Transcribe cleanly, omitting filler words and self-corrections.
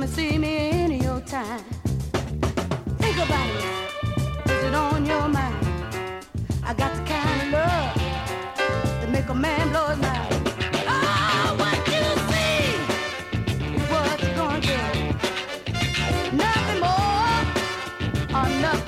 and see me in your time. Think about it. Is it on your mind? I got the kind of love that make a man blow his mind. Oh, what you see is what you're gonna get. Nothing more or nothing